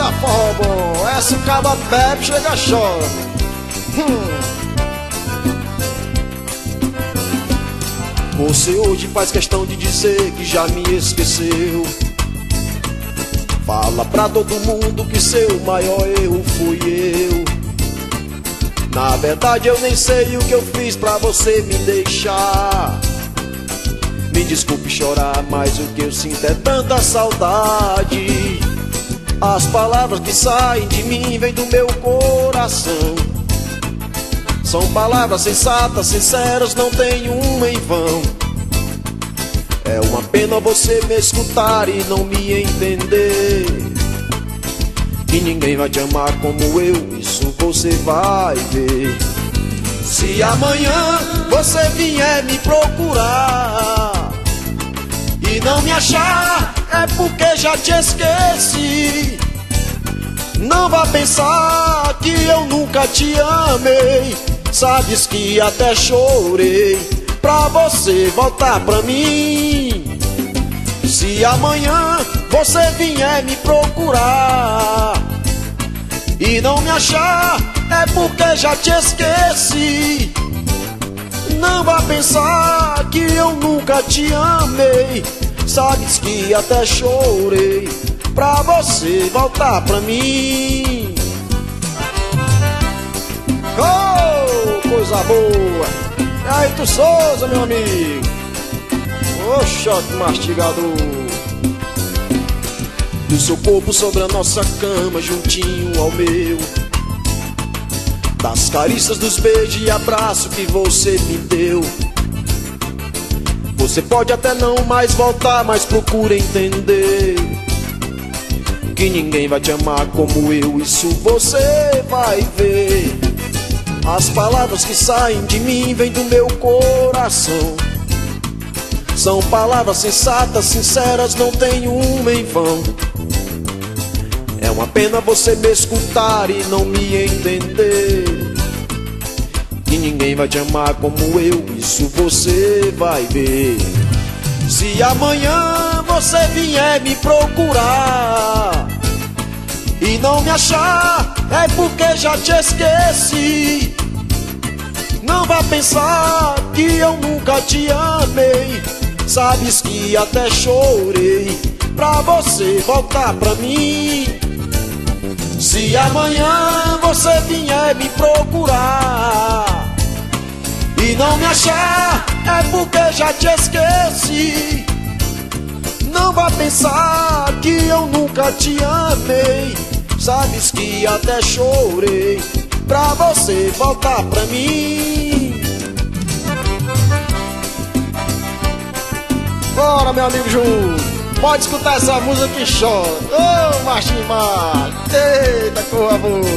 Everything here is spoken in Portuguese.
forró bom, essa o caba bebe, chega chora. Você hoje faz questão de dizer que já me esqueceu. Fala pra todo mundo que seu maior erro fui eu. Na verdade eu nem sei o que eu fiz pra você me deixar. Me desculpe chorar, mas o que eu sinto é tanta saudade. As palavras que saem de mim vêm do meu coração. São palavras sensatas, sinceras, não tem uma em vão. É uma pena você me escutar e não me entender. Que ninguém vai te amar como eu, isso você vai ver. Se amanhã você vier me procurar e não me achar, é porque já te esqueci. Não vá pensar que eu nunca te amei. Sabes que até chorei pra você voltar pra mim. Se amanhã você vier me procurar e não me achar, é porque já te esqueci. Não vá pensar que eu nunca te amei. Sabes que até chorei pra você voltar pra mim. Oh, coisa boa! E aí, tu Souza, meu amigo? Oxa, que mastigador! Do seu corpo sobre a nossa cama, juntinho ao meu, das carícias, dos beijos e abraços que você me deu. Você pode até não mais voltar, mas procura entender que ninguém vai te amar como eu, isso você vai ver. As palavras que saem de mim vêm do meu coração. São palavras sensatas, sinceras, não tem uma em vão. É uma pena você me escutar e não me entender. Que ninguém vai te amar como eu, isso você vai ver. Se amanhã você vier me procurar e não me achar, é porque já te esqueci. Não vá pensar que eu nunca te amei. Sabes que até chorei pra você voltar pra mim. Se amanhã você vier me procurar e não me achar, é porque já te esqueci. Não vá pensar que eu nunca te amei. Sabes que até chorei pra você voltar pra mim. Bora, meu amigo Júnior, pode escutar essa música que chora. Ô, machinho macho, eita, corra boa.